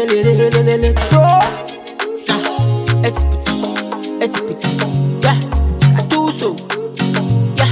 It's petit, yeah, I do so, yeah,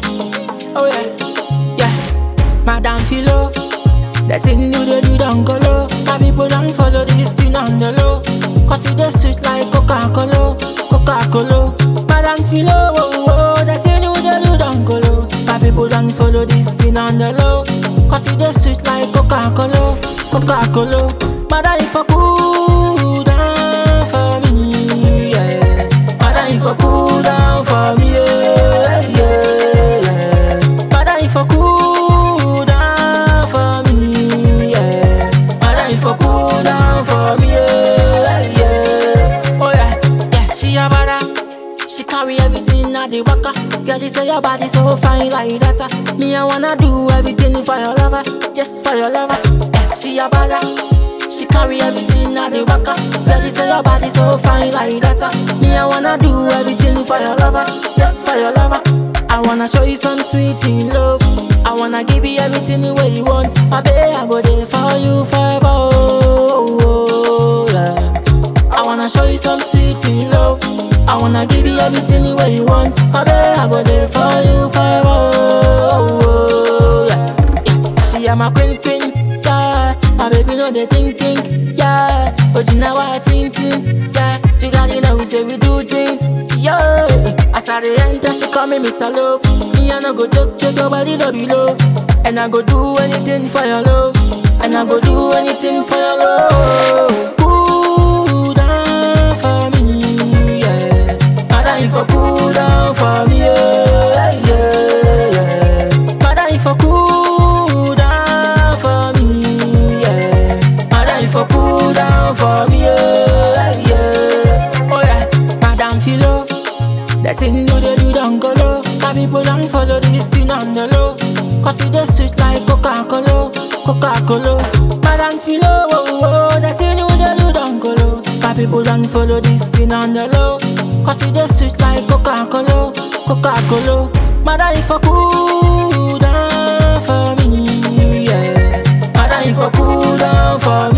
oh yeah, yeah. Madame Philo, that thing you do don't go low. My people don't follow this thing on the low, cause it is sweet like Coca-Cola, Coca-Cola. Madame Philo, oh, oh, that thing you do don't go low. My people don't follow this thing on the low, cause it is sweet like Coca-Cola, Coca-Cola. Madam, if I cool down for me, yeah. Madam, if I cool down for me, yeah, yeah, yeah. Madam, if I cool down for me, yeah. Madam, if I cool down for me, yeah, yeah. Oh yeah, yeah. She a bada, she carry everything at the waka. Girl, you say your body so fine like that. Me, I wanna do everything for your lover, just for your lover. Yeah, she a bada. She carry everything at the waka. Girl, you say your body so fine like that. Me, I wanna do everything for your lover, just for your lover. I wanna show you some sweet in love. I wanna give you everything the way you want. My baby, I go there for you forever. Oh, oh, yeah. I wanna show you some sweet in love. I wanna give you everything the way you want. My baby, I go there for you forever. Oh, oh, yeah. Yeah. She am my queen, yeah. My baby know they think, yeah. But you know what I think, yeah. You gotta know we say we do things, yeah. As I enter, she call me Mr. Love. Me and I go joke your body no below. And I go do anything for your love. And I go do anything for your love. Cool down for me, yeah. Madam, if I cool down for me, yeah, yeah, yeah. Madam, if I cool down for me, yeah. Madam, if I cool down for me, yeah, yeah. Oh yeah, Madame Philo, that thing you do don't go low. My people don't follow this thing on the low, cause it is sweet like Coca-Cola, Coca-Cola. Madame Philo, oh, oh, that thing you do don't go low. My people don't follow this thing on the low, cause it is sweet like Coca-Cola, Coca-Cola. Madam, if I cool down for me, yeah. Madam, if I cool down for me.